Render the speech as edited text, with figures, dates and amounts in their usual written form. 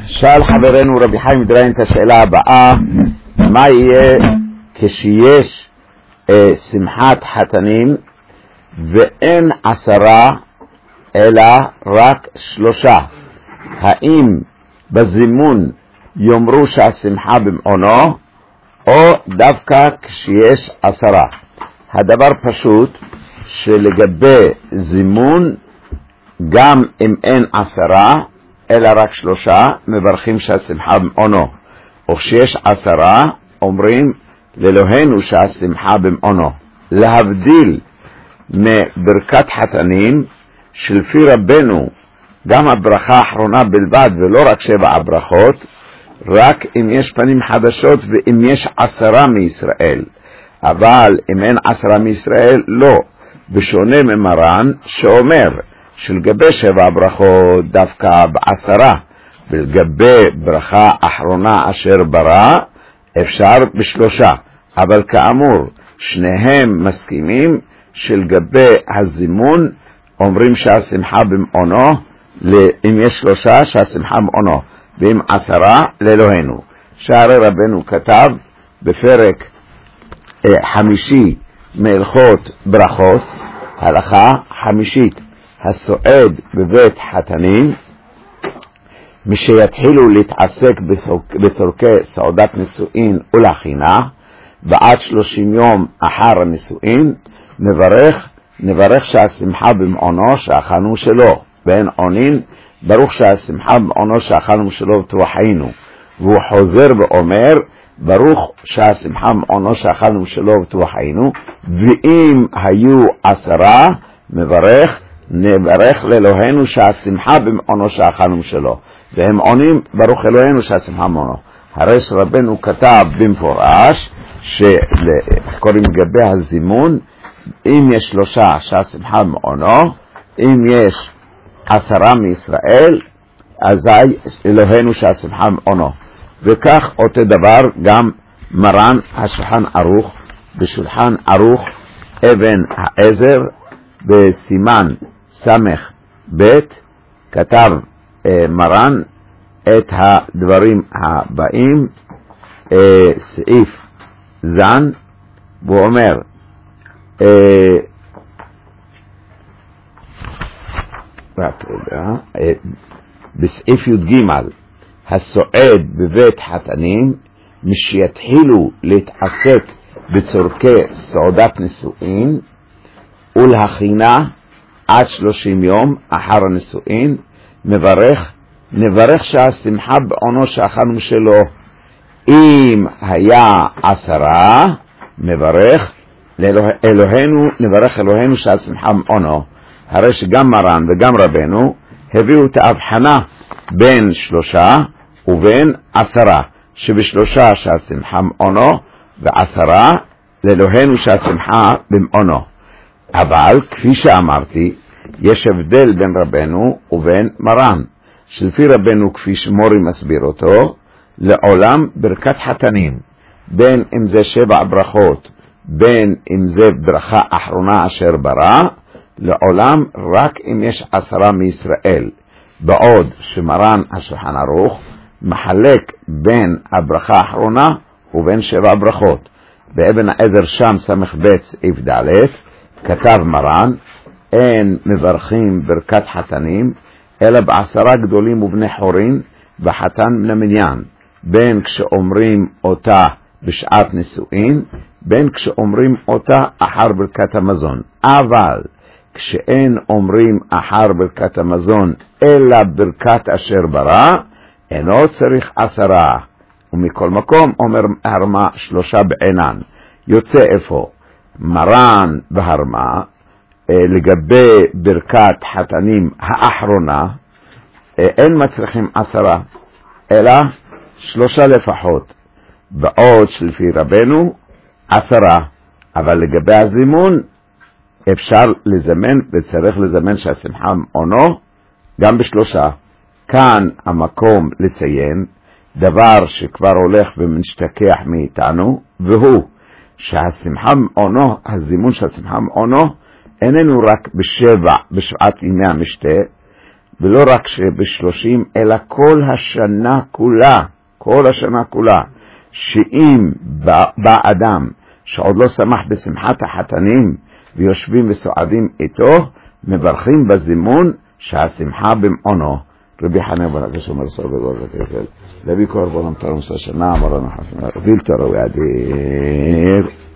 שאל חברנו רבי חיים מדריין את השאלה הבאה, מה יהיה כשיש שמחת חתנים ואין 10 אלא רק 3? האם בזימון יאמרו שהשמחה במעונו או דווקא כשיש 10? הדבר פשוט שלגבי זימון גם אם אין 10 אלא רק 3 מברכים שהשמחה במעונו, או כשיש 10 אומרים לאלוהינו שהשמחה במעונו. להבדיל מברכת חתנים שלפי רבנו גם הברכה האחרונה בלבד ולא רק 7 הברכות, רק אם יש פנים חדשות ואם יש 10 מישראל, אבל אם אין 10 מישראל לא, בשונה ממרן שאומר שלגבי 7 הברכות דווקא ב10, ולגבי ברכה אחרונה אשר ברא אפשר ב3, אבל כאמור שניהם מסכימים שלגבי הזימון אומרים שהשמחה במעונו, אם יש 3 שהשמחה במעונו, ואם 10 לאלוהינו. שהרי רבנו כתב בפרק 5 מהלכות ברכות, הלכה 5, הסועד בבית חתנים משיתחילו להתעסק בצורכי סעודת נישואין ולחינה ועד 30 יום אחר הנישואין נברך שהשמחה במעונו שאכלנו שלו, ואין עונין ברוך שהשמחה במעונו שאכלנו שלו ותרוחנו. והוא חוזר ואומר ברוך שהשמחה במעונו שאכלנו שלו ותרוחנו, ואם היו 10 נברך לאלוהינו שהשמחה במעונו שאכלנו שלו, והם עונים ברוך אלוהינו שהשמחה במעונו. הרי שרבנו כתב במפורש שקוראים לגבי הזימון, אם יש 3 שהשמחה במעונו, אם יש 10 מישראל אזי אלוהינו שהשמחה במעונו. וכך אותו דבר גם מרן השולחן ערוך בשולחן ערוך אבן העזר בסימן סמך בית כתב מרן את הדברים הבאים, סעיף זן, והוא אומר בסעיף י"ג הסועד בבית חתנים משיתחילו להתעסק בצורכי סעודת נישואין ולהכינה עד 30 יום אחר הנישואין נברך שהשמחה בעונו שאכלנו שלו. אם היה 10 נברך אלוהינו שהשמחה בעונו. הרי שגם מרן וגם רבנו הביאו את ההבחנה בין 3 ובין 10, שב3 שהשמחה במעונו ו10 לאלוהינו שהשמחה במעונו. אבל כפי שאמרתי יש הבדל בין רבנו ובין מרן, שלפי רבנו כפי שמורי מסביר אותו, לעולם ברכת חתנים בין אם זה 7 ברכות בין אם זה ברכה אחרונה אשר ברא, לעולם רק אם יש 10 מישראל, בעוד שמרן השולחן ערוך מחלק בין הברכה האחרונה ובין 7 ברכות. באבן העזר שם סמך בית סעיף ד' כתב מרן אין מברכים ברכת חתנים אלא ב10 גדולים ובני חורין וחתן מן המניין, בין כשאומרים אותה בשעת נישואין בין כשאומרים אותה אחר ברכת המזון. אבל כשאין אומרים אחר ברכת המזון אלא ברכת אשר ברא אינו צריך 10. ומכל מקום אומר הרמה 3 בעינן. יוצא איפה מרן והרמה לגבי ברכת חתנים האחרונה אין מצריכים 10 אלא 3 לפחות, בעוד שלפי רבנו 10. אבל לגבי הזימון אפשר לזמן וצריך לזמן שהשמחה במעונו גם ב3. כאן המקום לציין דבר שכבר הולך ומשתכח מאיתנו, והוא שהשמחה במעונו, הזימון של השמחה במעונו איננו רק בשבעת ימי המשתה, ולא רק שב30, אלא כל השנה כולה, שאם בא אדם שעוד לא שמח בשמחת החתנים, ויושבים וסועדים איתו, מברכים בזימון שהשמחה במעונו. רבי חנן בן עקשיא אומר סור בגור ותקל, להביא קורבן תרום שנה, אמרנו חסנה, וילתרו ידיר.